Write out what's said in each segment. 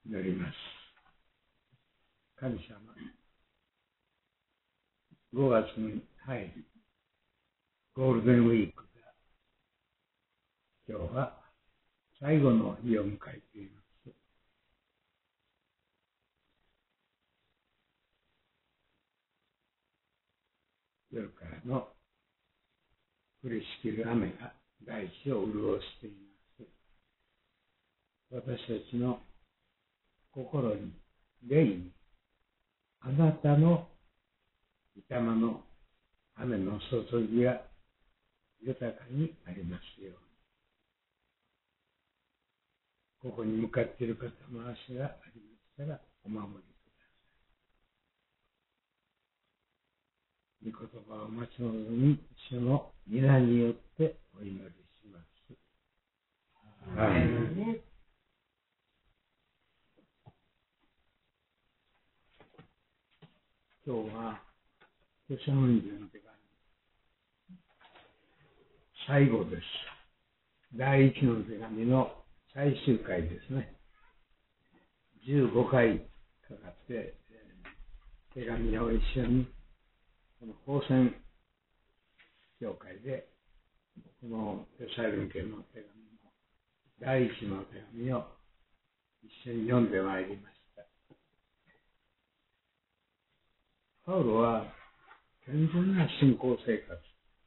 祈ります。神様、5月に入り、ゴールデンウィークが今日は最後の日を迎えています。夜からの降りしきる雨が大地を潤しています。私たちの心に、霊に、あなたの御霊の雨の注ぎが豊かにありますように。ここに向かっている方の足がありましたらお守りください。御言葉を待ち望み、主の皆によってお祈りします。アーメン。今日はテサロニケの手紙最後です。第一の手紙の最終回ですね。15回かかって手紙を一緒にこの宝泉教会でこのテサロニケの手紙の第一の手紙を一緒に読んでまいりました。パウロは健全な信仰生活、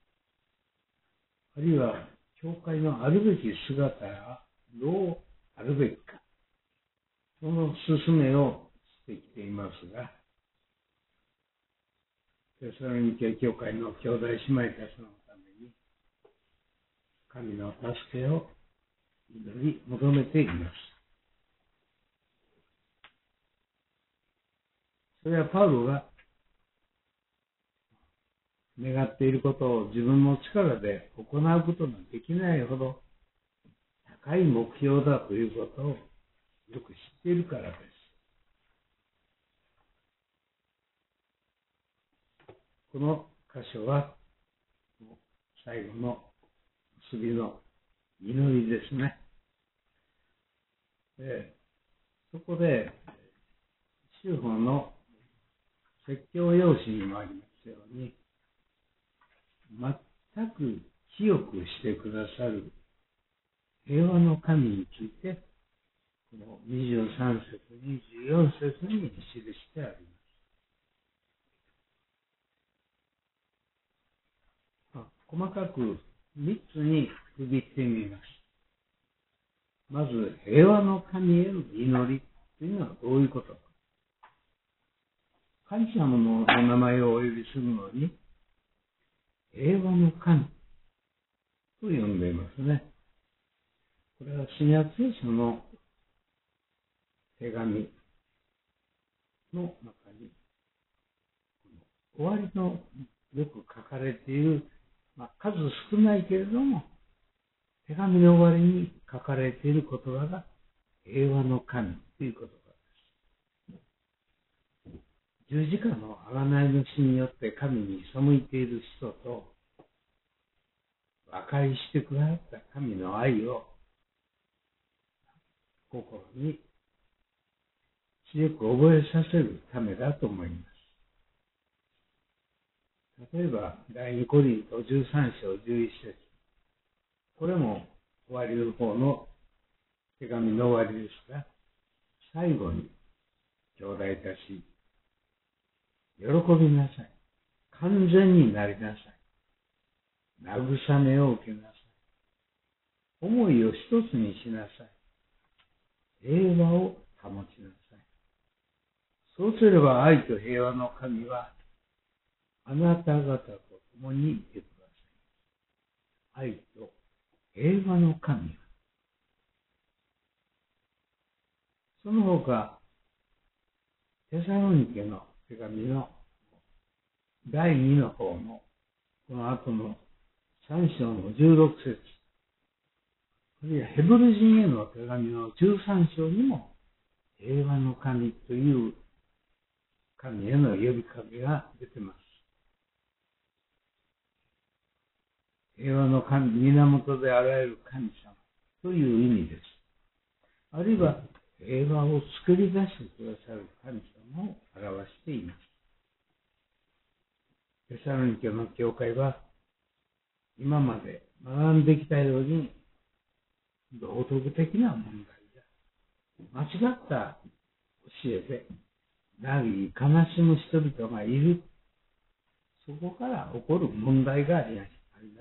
あるいは教会のあるべき姿がどうあるべきか、その勧めをしてきていますが、テサロニケ教会の兄弟姉妹たちのために神の助けを祈り求めています。それはパウロが願っていることを自分の力で行うことができないほど高い目標だということをよく知っているからです。この箇所は最後の結びの祈りですね。そこで修法の説教用紙にもありますように、全く清くしてくださる平和の神について、この23節、24節に記してあります。細かく3つに区切ってみます。まず、平和の神への祈りというのはどういうことか。神様のお名前をお呼びするのに、平和の神と呼んでいますね。これは新約聖書の手紙の中に、終わりのよく書かれている、数少ないけれども、手紙の終わりに書かれている言葉が平和の神という言葉です。十字架の贖いの死によって神に背いている人と、和解してくださった神の愛を心に強く覚えさせるためだと思います。例えば、第2コリント13章11節。これも終わりの方の手紙の終わりですが、最後に、兄弟たち、喜びなさい。完全になりなさい。慰めを受けなさい。思いを一つにしなさい。平和を保ちなさい。そうすれば愛と平和の神はあなた方と共にいてください。愛と平和の神は。その他、テサロニケの手紙の第2の方のこの後の3章の16節、あるいはヘブル人への手紙の13章にも平和の神という神への呼びかけが出ています。平和の神、源であらゆる神様という意味です。あるいは平和を作り出してくださる神様を表しています。テサロニケの教会は、今まで学んできたように、道徳的な問題や、間違った教えで、嘆き悲しむ人々がいる。そこから起こる問題がありました。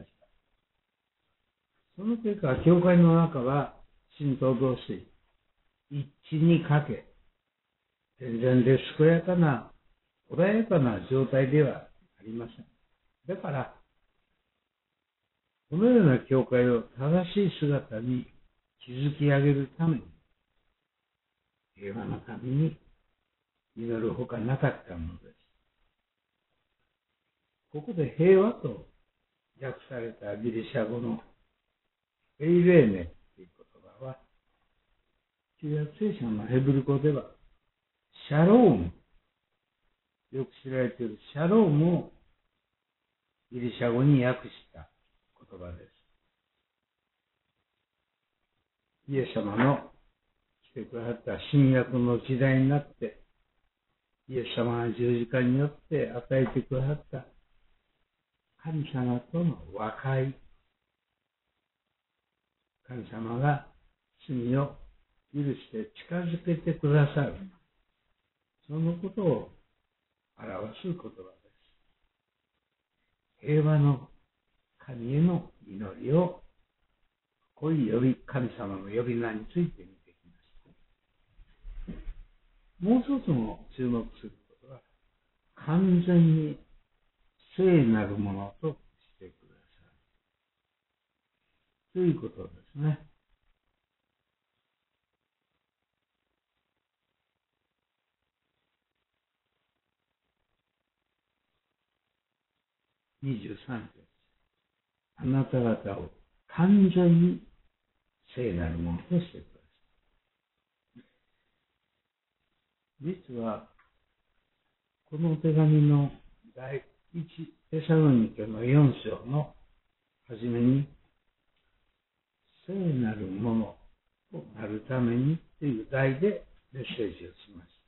その結果、教会の中は、信徒同士、一致にかけ、健全で健やかな、穏やかな状態ではありません。だから、このような教会を正しい姿に築き上げるために、平和の神に祈るほかなかったものです。ここで平和と訳されたギリシャ語のエイレーネという言葉は、旧約聖書のヘブル語では、シャローム、よく知られているシャロームをギリシャ語に訳した言葉です。イエス様の来てくださった新約の時代になって、イエス様が十字架によって与えてくださった神様との和解。神様が罪を許して近づけてくださる。そのことを表す言葉です。平和の神への祈りを、こういう神様の呼び名について見てきました。もう一つの注目することは、完全に聖なるものとしてください。ということですね。23節。あなた方を完全に聖なるものとしてください。実は、この手紙の第一テサロニケの4章の初めに、聖なるものとなるためにという題でメッセージをしました。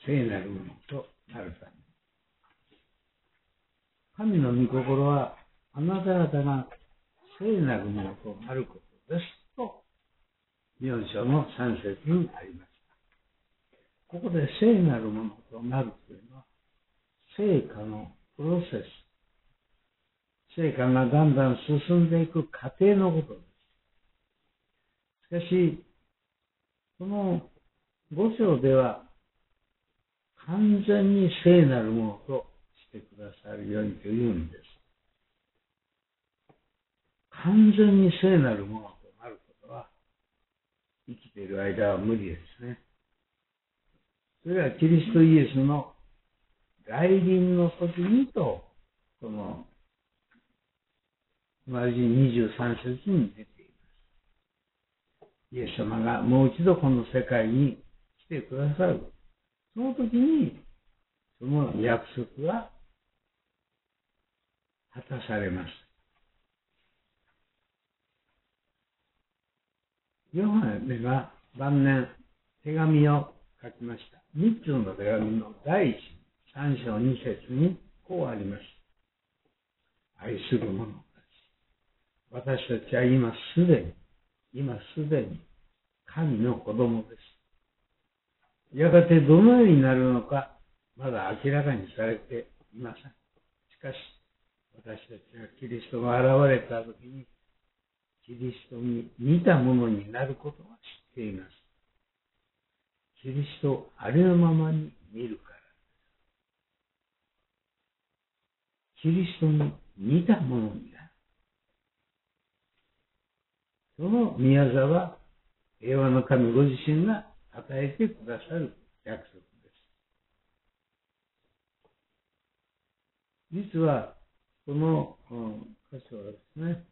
聖なるものとなるために。神の御心は、あなた方が聖なるものとなることですと、4章の3節にありました。ここで聖なるものとなるというのは、聖化のプロセス、聖化がだんだん進んでいく過程のことです。しかし、この5章では、完全に聖なるものとしてくださるようにというんです。完全に聖なるものとなることは、生きている間は無理ですね。それはキリストイエスの来臨の時にと、この、同じ23節に出ています。イエス様がもう一度この世界に来てくださる。その時に、その約束が果たされます。ヨハネが晩年手紙を書きました。日通の手紙の第3章2節にこうあります。愛する者たち。私たちは今すでに神の子供です。やがてどのようになるのか、まだ明らかにされていません。しかし、私たちがキリストが現れたときに、キリストに似たものになることは知っています。キリストをありのままに見るから。キリストに似たものになる。その宮座は、平和の神ご自身が与えてくださる約束です。実は、この箇所はですね、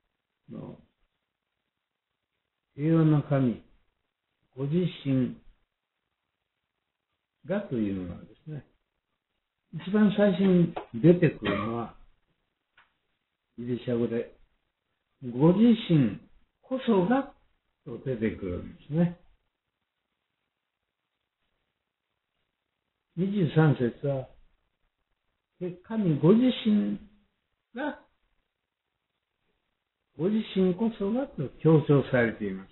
平和の神ご自身がというのはですね、一番最初に出てくるのは、ギリシャ語でご自身こそがと出てくるんですね。23節は、神ご自身が、ご自身こそがと強調されています。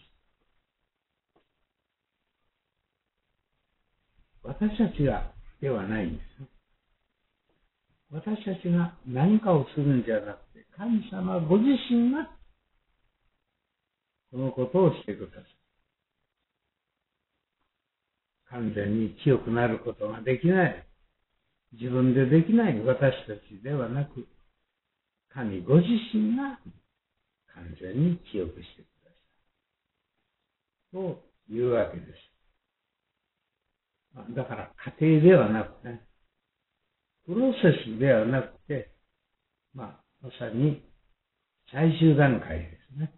私たちがではないんです。私たちが何かをするんじゃなくて、神様ご自身がこのことをしてください。完全に清くなることができない。自分でできない私たちではなく、神ご自身が完全に清くしてください。というわけです。だから家庭ではなくね、プロセスではなくて、まさに最終段階ですね。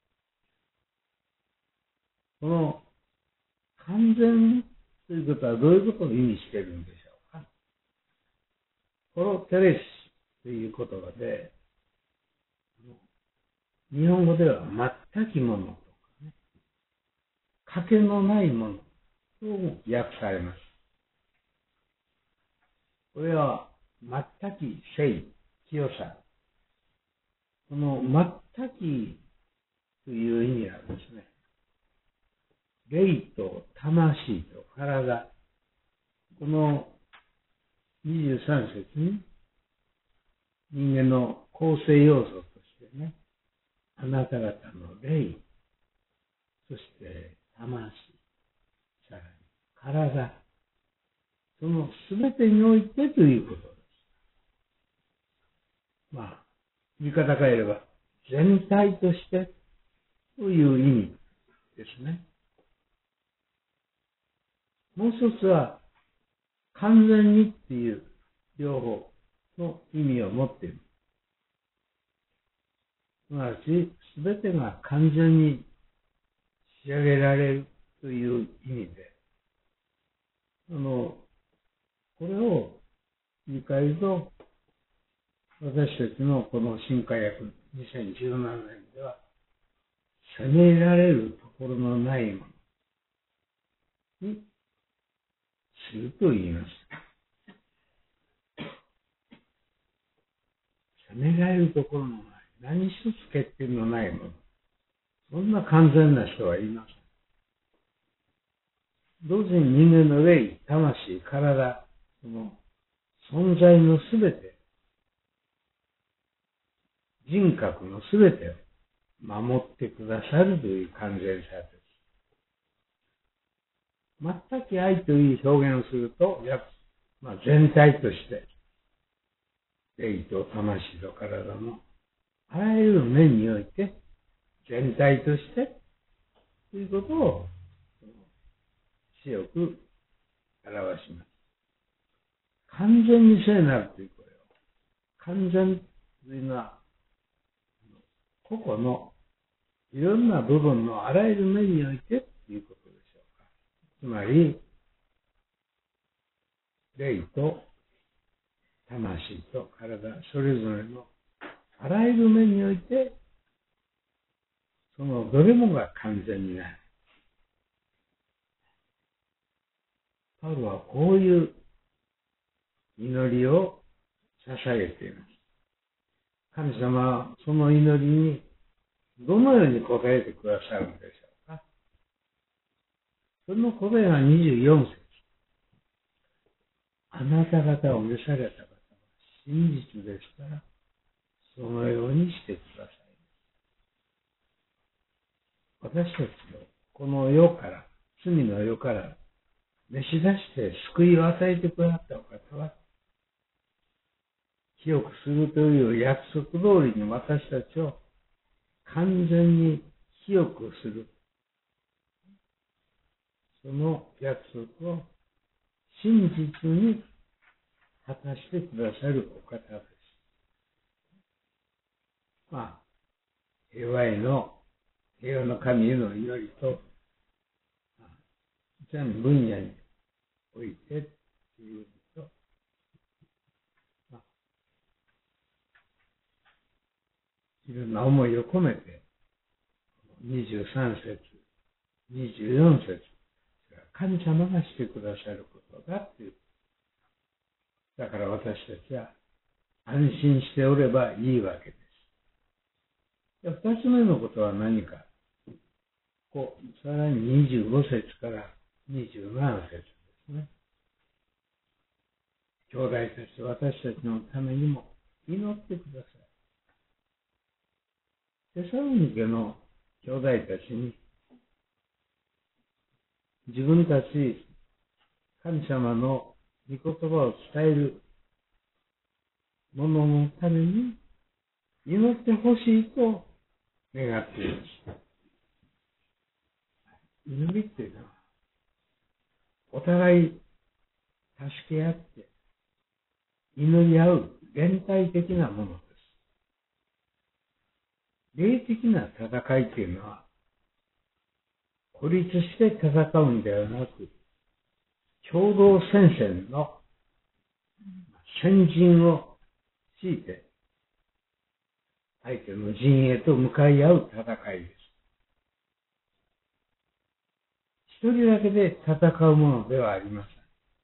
この完全ということはどういうことを意味しているんでしょうか。このテレスという言葉で、日本語では全きものとかね、かけのないものと訳されます。これは全き聖、清さ。この全きという意味はですね、霊と魂と体、この23節に人間の構成要素としてね、あなた方の霊、そして魂、さらに体、そのすべてにおいてということです。言い方変えれば、全体としてという意味ですね。もう一つは、完全にっていう両方の意味を持っている。すなわち、すべてが完全に仕上げられるという意味で、これを振り返ると、私たちのこの新化薬2017年では、責められるところのないものにすると言います。責められるところのない、何一つ欠点のないもの。そんな完全な人はいません。同時に人間の霊、魂、体、その存在のすべて、人格のすべてを守ってくださるという完全さです。全く愛という表現をすると、全体として、霊と魂と体のあらゆる面において、全体として、ということを強く表します。完全に聖なるというこれを、完全というのは、個々のいろんな部分のあらゆる面においてということでしょうか。つまり、霊と魂と体、それぞれのあらゆる面において、そのどれもが完全になる。パウロはこういう祈りを捧げています。神様はその祈りにどのように答えてくださるのでしょうか。その答えが24節。あなた方を召された方は真実ですから、そのようにしてください。私たちをこの世から、罪の世から召し出して救いを与えてくださったお方は、清くするという約束通りに私たちを完全に清くする。その約束を真実に果たしてくださるお方です。平和の神への祈りと、全分野においてというと、 いろんな思いを込めて、23節、24節、神様がしてくださることだっていう。だから私たちは安心しておればいいわけです。二つ目のことは何か。さらに25節から27節ですね。兄弟たち、私たちのためにも祈ってください。テサロニケの兄弟たちに、自分たち神様の御言葉を伝える者のために祈ってほしいと願っています。祈りっていうのは、お互い助け合って祈り合う連帯的なものです。霊的な戦いっていうのは、孤立して戦うんではなく、共同戦線の先陣を敷いて、相手の陣営と向かい合う戦いです。一人だけで戦うものではありません。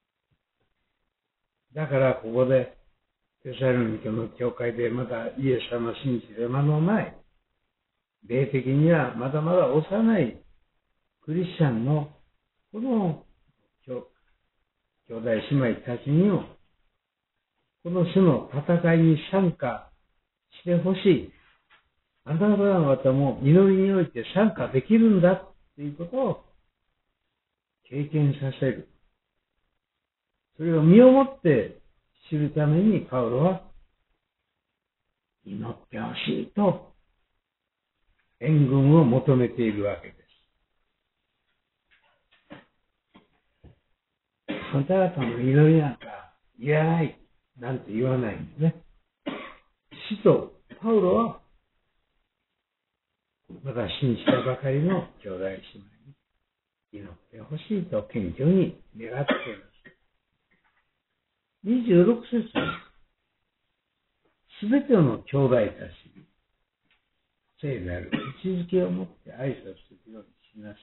だからここで、テサロニケの教会でまだイエス様を信じて間のない、霊的にはまだまだ幼いクリスチャンのこの兄弟姉妹たちにも、この種の戦いに参加してほしい。あなた方も祈りにおいて参加できるんだということを経験させる。それを身をもって知るためにパウロは祈ってほしいと援軍を求めているわけです。あなた方の祈りなんかいらないなんて言わないんですね。使徒パウロはまだ信じたばかりの兄弟姉妹に祈ってほしいと謙虚に願っています。26節、すべての兄弟たちに聖なる口づけを持って挨拶するようにしなさ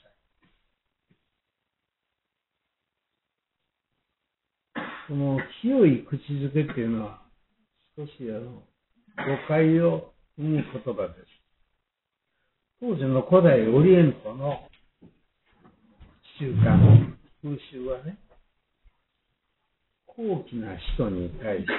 い。この清い口づけっていうのは少し誤解を生む言葉です。当時の古代オリエントの習慣、風習はね、高貴な人に対して、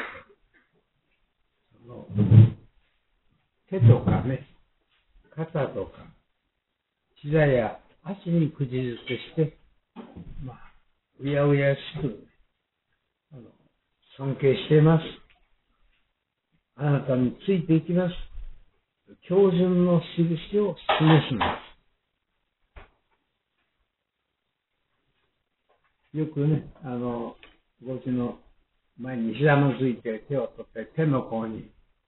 手とかね、肩とか、膝や足に口づけして、うやうやしく、尊敬しています。あなたについていきます。標準の印を示します。よくね、ごちの前にひざまずいて手を取って手の甲に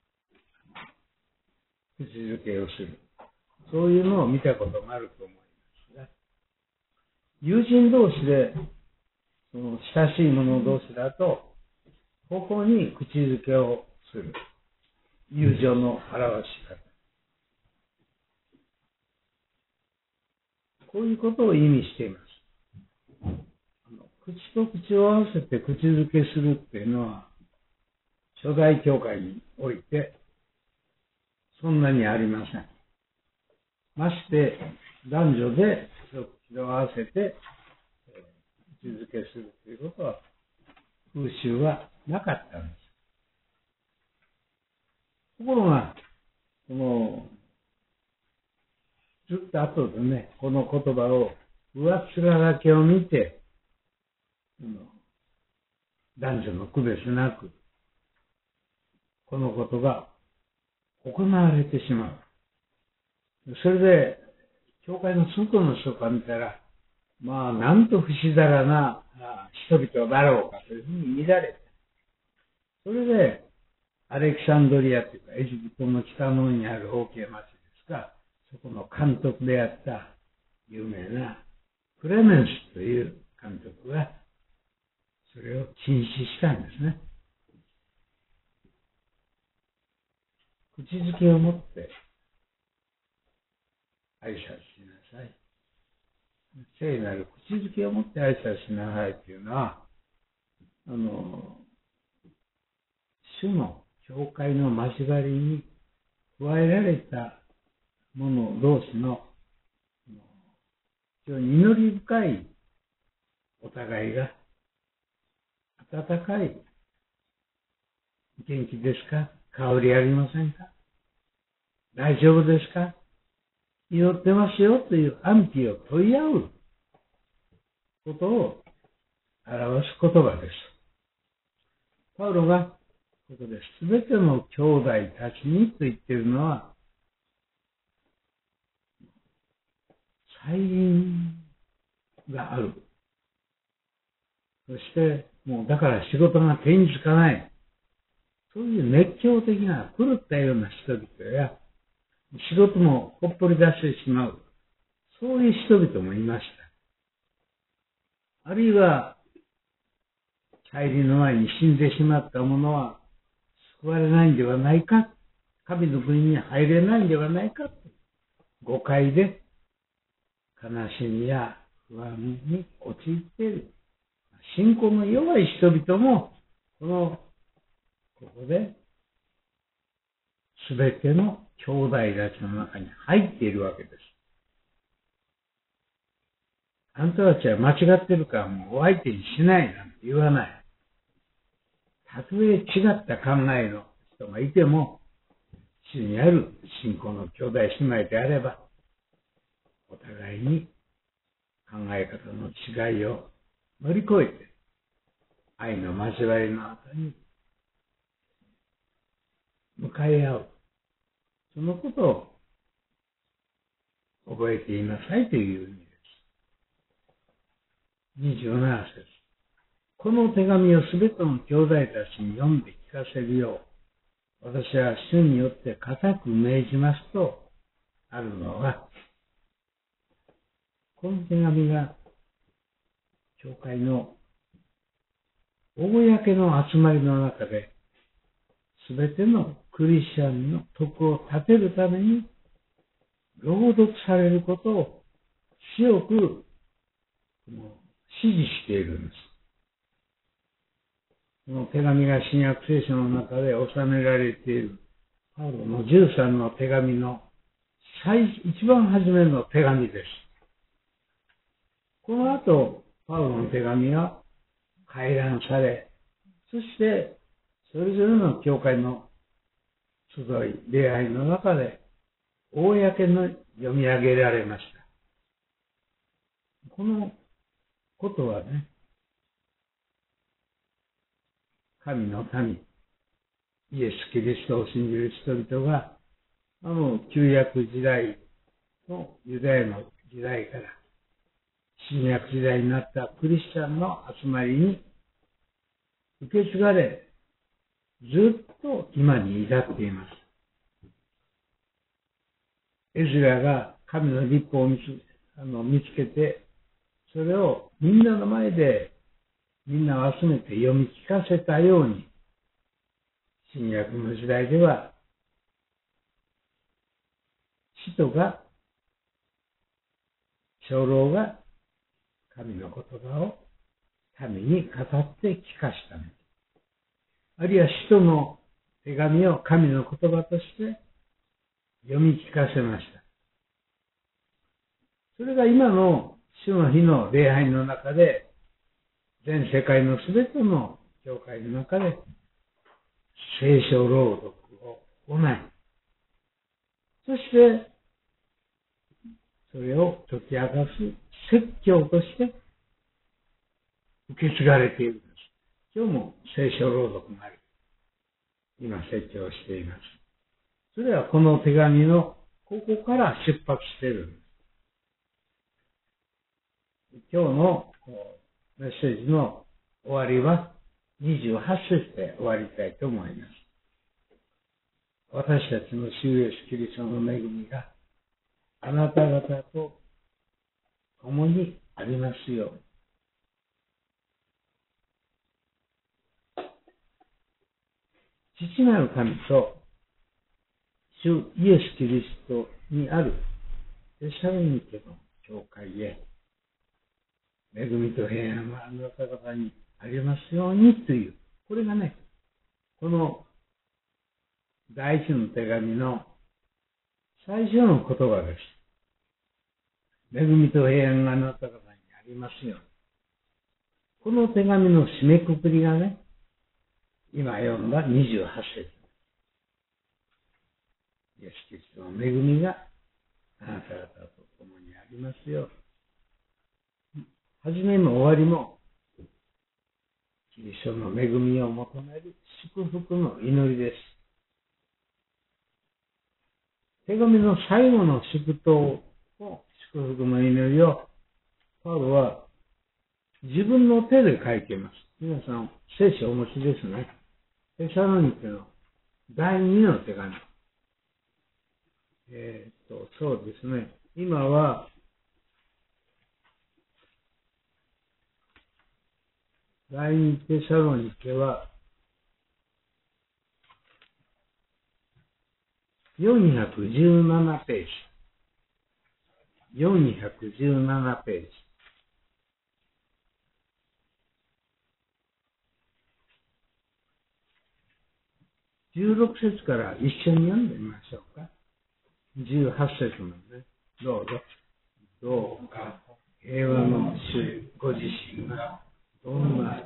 口づけをする。そういうのを見たことがあると思いますが、友人同士で、その親しい者同士だと、ここに口づけをする。友情の表し方。こういうことを意味しています。口と口を合わせて口づけするっていうのは、初代教会において、そんなにありません。まして、男女で口を合わせて口づけするということは、風習はなかったんです。ところが、ずっと後でね、この言葉を、上っ面だけを見て、男女の区別なく、このことが行われてしまう。それで、教会の外の人から見たら、なんと不死だらな人々だろうかというふうに見られて、それで、アレキサンドリアというか、エジプトの北の方にある大きな町ですが、そこの監督であった有名なクレメンスという監督が、それを禁止したんですね。口づけを持って挨拶しなさい。聖なる口づけを持って挨拶しなさいというのは、主の教会の交わりに加えられた者同士の非常に祈り深いお互いが温かい元気ですか？香りありませんか？大丈夫ですか？祈ってますよという安否を問い合うことを表す言葉です。パウロがここで全ての兄弟たちにと言っているのは、再臨がある。そして、もうだから仕事が手につかない。そういう熱狂的な狂ったような人々や、仕事もほっぽり出してしまう。そういう人々もいました。あるいは、再臨の前に死んでしまった者は救われないんではないか。神の国に入れないんではないか。誤解で悲しみや不安に陥っている。信仰の弱い人々も、ここで、すべての兄弟たちの中に入っているわけです。あんたたちは間違ってるからもうお相手にしないなんて言わない。たとえ違った考えの人がいても、主にある信仰の兄弟姉妹であれば、お互いに考え方の違いを乗り越えて、愛の交わりの後に向かい合う。そのことを覚えていなさいという意味です。27節。この手紙をすべての兄弟たちに読んで聞かせるよう、私は主によって固く命じますとあるのが、この手紙が教会の公の集まりの中で、すべてのクリスチャンの徳を立てるために朗読されることを強く指示しているんです。この手紙が新約聖書の中で収められているパウロの13の手紙の一番初めの手紙です。この後、パウロの手紙は回覧され、そしてそれぞれの教会の集い、礼拝の中で公の読み上げられました。このことはね、神の民、イエス・キリストを信じる人々が、旧約時代のユダヤの時代から、新約時代になったクリスチャンの集まりに受け継がれ、ずっと今に至っています。エズラが神の律法を見つけて、それをみんなの前でみんなを集めて読み聞かせたように、新約の時代では、使徒が、長老が神の言葉を民に語って聞かしたの。あるいは使徒の手紙を神の言葉として読み聞かせました。それが今の主の日の礼拝の中で、全世界のすべての教会の中で聖書朗読を行い、そしてそれを解き明かす説教として受け継がれているんです。今日も聖書朗読があり、今説教をしています。それはこの手紙のここから出発しているんです。今日のメッセージの終わりは28節で終わりたいと思います。私たちの主イエスキリストの恵みがあなた方と共にありますように。父なる神と主イエスキリストにあるテサロニケの教会へ、恵みと平安があなた方にありますようにという、これがね、この第一の手紙の最初の言葉です。恵みと平安があなた方にありますように。この手紙の締めくくりがね、今読んだ28節。イエス・キリストの恵みがあなた方と共にありますよ。始めも終わりも、キリストの恵みを求める祝福の祈りです。手紙の最後の祝祷を、祝福の祈りを、パウロは自分の手で書いています。皆さん、聖書をお持ちですね。テサロニケの第2の手紙。そうですね。今は、第2テサロニケは、417ページ。417ページ。16節から一緒に読んでみましょうか。18節まで、どうぞ。どうか平和の主ご自身がどんな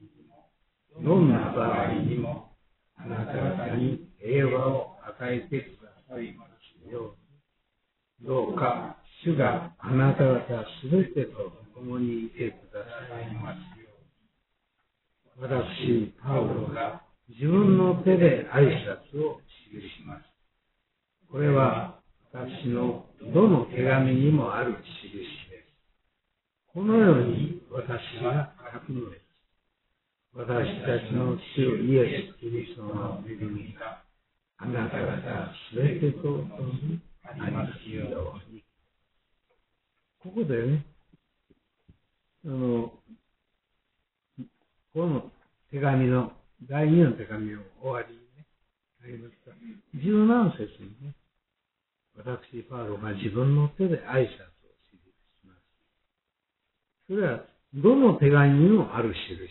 場合にもあなた方に平和を与えてくださいますように。どうか主があなた方すべてと共にいてくださいますように。私、パウロが自分の手で挨拶を記します。これは私のどの手紙にもある印です。このように私が書くのです。私たちの主イエス・キリストの恵みがあなた方すべてと共にありますように。ここでね、この手紙の、第2の手紙を終わりにね、ありますが、17節にね、私、パウロが自分の手で挨拶を記します。それは、どの手紙にもある印。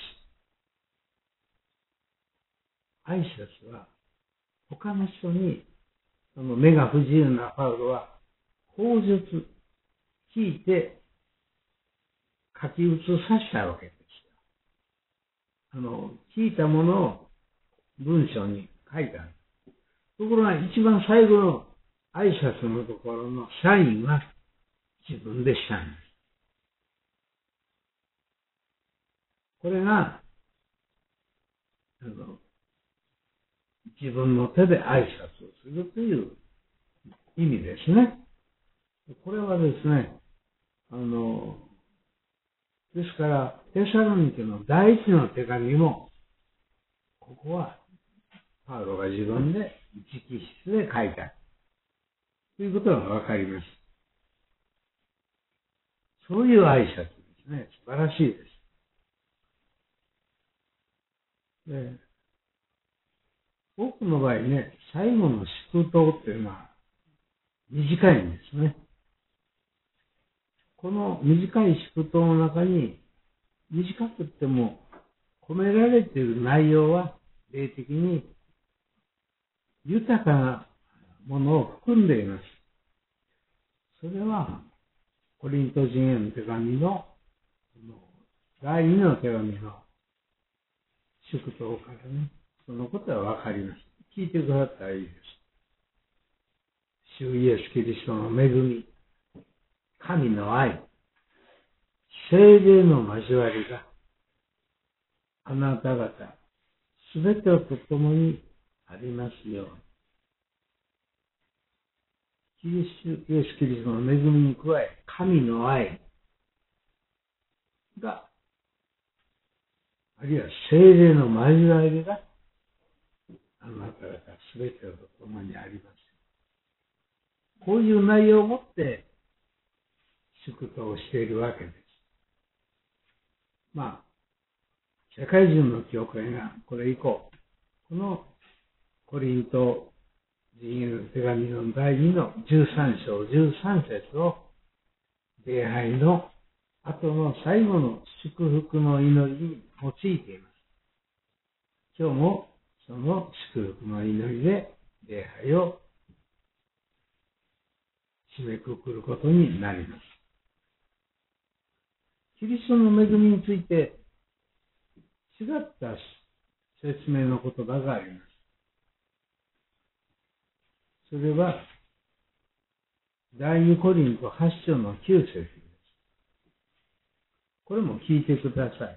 挨拶は、他の人に、目が不自由なパウロは、口述、聞いて、書き写させたわけですよ。聞いたものを文章に書いた。ところが、一番最後の挨拶のところのサインは自分でしたんです。これが、自分の手で挨拶をするという意味ですね。これはですね、ですから、テサロニケの第一の手紙も、ここは、パウロが自分で直筆で書いた。ということがわかります。そういう挨拶ですね。素晴らしいです。で、多くの場合ね、最後の祝祷っていうのは短いんですね。この短い祝祷の中に、短くっても込められている内容は霊的に豊かなものを含んでいます。それは、コリント人への手紙の第2の手紙の祝祷からね、そのことはわかります。聞いてくださったらいいです。主イエス・キリストの恵み、神の愛、聖霊の交わりがあなた方すべてと共にありますように。イエス・キリストの恵みに加え、神の愛が、あるいは聖霊の交わりがあなた方すべてと共にあります。こういう内容を持って祝祷をしているわけです。まあ、社会人の教会がこれ以降、このコリント人への手紙の第2の13章13節を礼拝の後の最後の祝福の祈りに用いています。今日もその祝福の祈りで礼拝を締めくくることになります。キリストの恵みについて違った説明の言葉があります。それは第2コリント8章の9節です。これも聞いてください。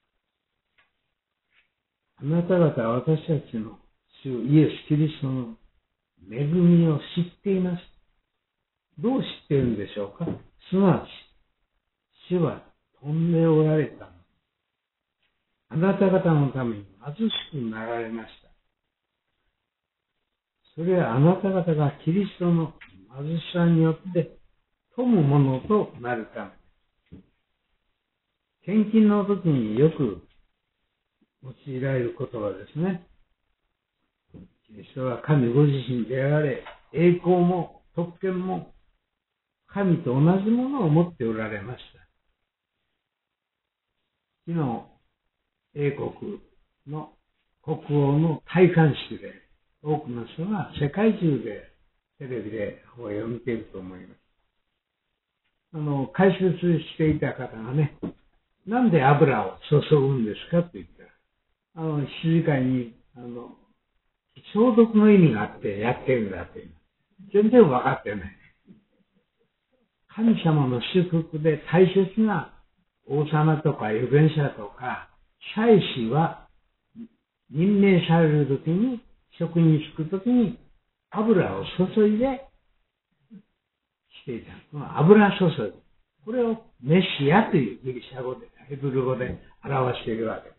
あなた方は私たちの主イエス・キリストの恵みを知っています。どう知っているんでしょうか。すなわち、主は飛んでおられたの。あなた方のために貧しくなられました。それはあなた方がキリストの貧しさによって富むものとなるため。献金の時によく用いられる言葉ですね。キリストは神ご自身であられ、栄光も特権も神と同じものを持っておられました。昨日、英国の国王の戴冠式で、多くの人が世界中でテレビで放映を見ていると思います。解説していた方がね、なんで油を注ぐんですかと言ったら、羊飼いに、消毒の意味があってやってるんだって。全然分かってない。神様の祝福で大切な王様とか預言者とか、祭司は任命されるときに、職に就くときに油を注いでしていた。油注ぎ。これをメシアというギリシャ語で、ヘブル語で表しているわけです。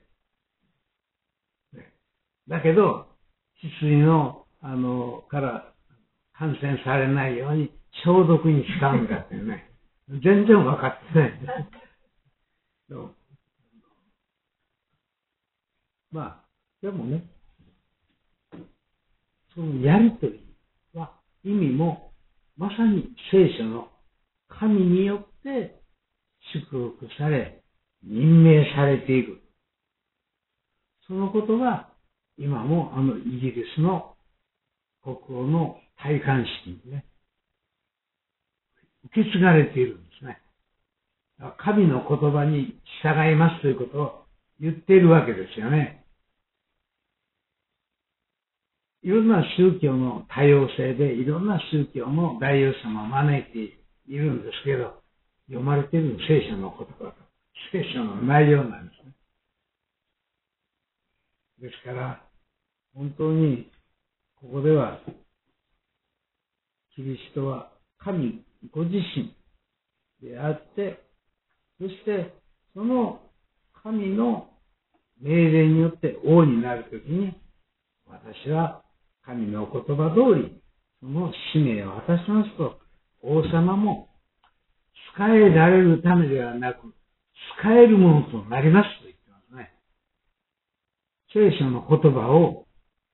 だけど、羊の、から感染されないように消毒に使うんだってね。全然分かってない。まあ、でもね、そのやりとりは意味もまさに聖書の神によって祝福され、任命されている。そのことが今もイギリスの国王の戴冠式にね、受け継がれているんですね。神の言葉に従いますということを言っているわけですよね。いろんな宗教の多様性で、いろんな宗教の大王様を招いているんですけど、読まれている聖書の言葉と、聖書の内容なんですね。ですから、本当に、ここでは、キリストは神ご自身であって、そして、その神の命令によって王になるときに、私は神の言葉通り、その使命を果たしますと、王様も仕えられるためではなく、仕えるものとなりますと言ってますね。聖書の言葉を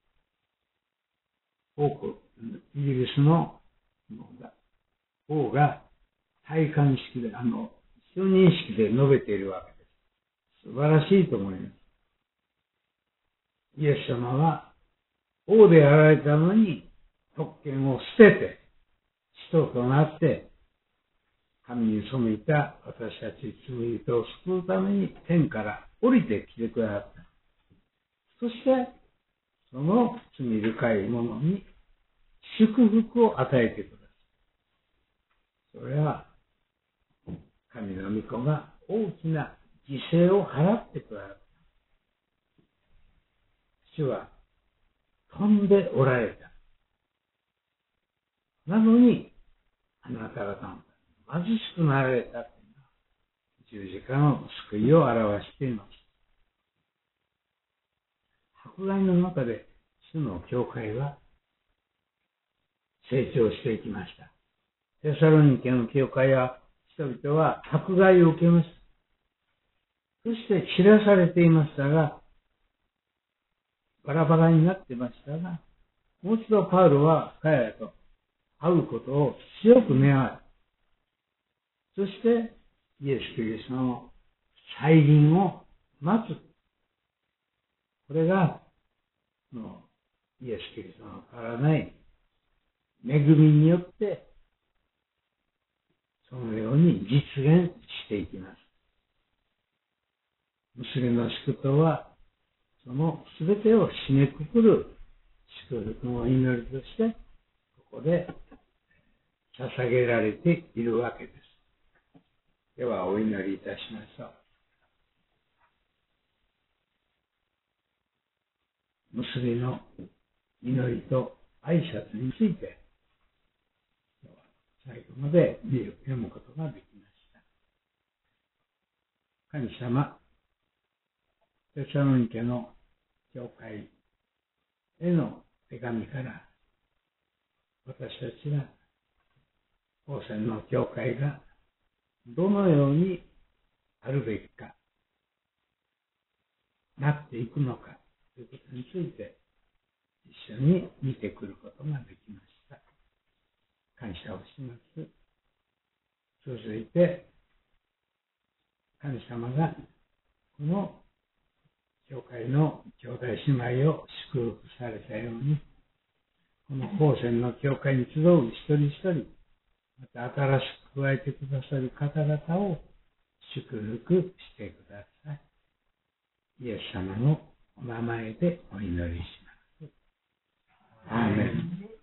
多く、イギリスの王が戴冠式で、就任式で述べているわけです。素晴らしいと思います。イエス様は王であられたのに特権を捨てて人となって神に背いた私たち罪人を救うために天から降りてきてくださった。そしてその罪深い者に祝福を与えてください。それは神の御子が大きな犠牲を払ってくださった。主は飛んでおられた。なのに、あなた方の貧しくなられたというのは、十字架の救いを表しています。迫害の中で、主の教会は成長していきました。テサロニケの教会は、人々は迫害を受けました。そして散らされていましたが、バラバラになってましたが、 もう一度パウロは彼らと会うことを強く願う。そして、イエス・キリストの再臨を待つ。これが、イエス・キリストの変わらない恵みによって、そのように実現していきます。娘の祝祷は、その全てを締めくくる祝福の祈りとして、ここで捧げられているわけです。では、お祈りいたしましょう。娘の祈りと挨拶について、今日は最後まで読むことができました。神様、テサロニケの教会への手紙から、私たちが、宝泉の教会がどのようにあるべきか、なっていくのかということについて、一緒に見てくることができました。感謝をします。続いて、神様がこの教会の兄弟姉妹を祝福されたように、この宝泉の教会に集う一人一人、また新しく加えてくださる方々を祝福してください。イエス様のお名前でお祈りします。アーメン。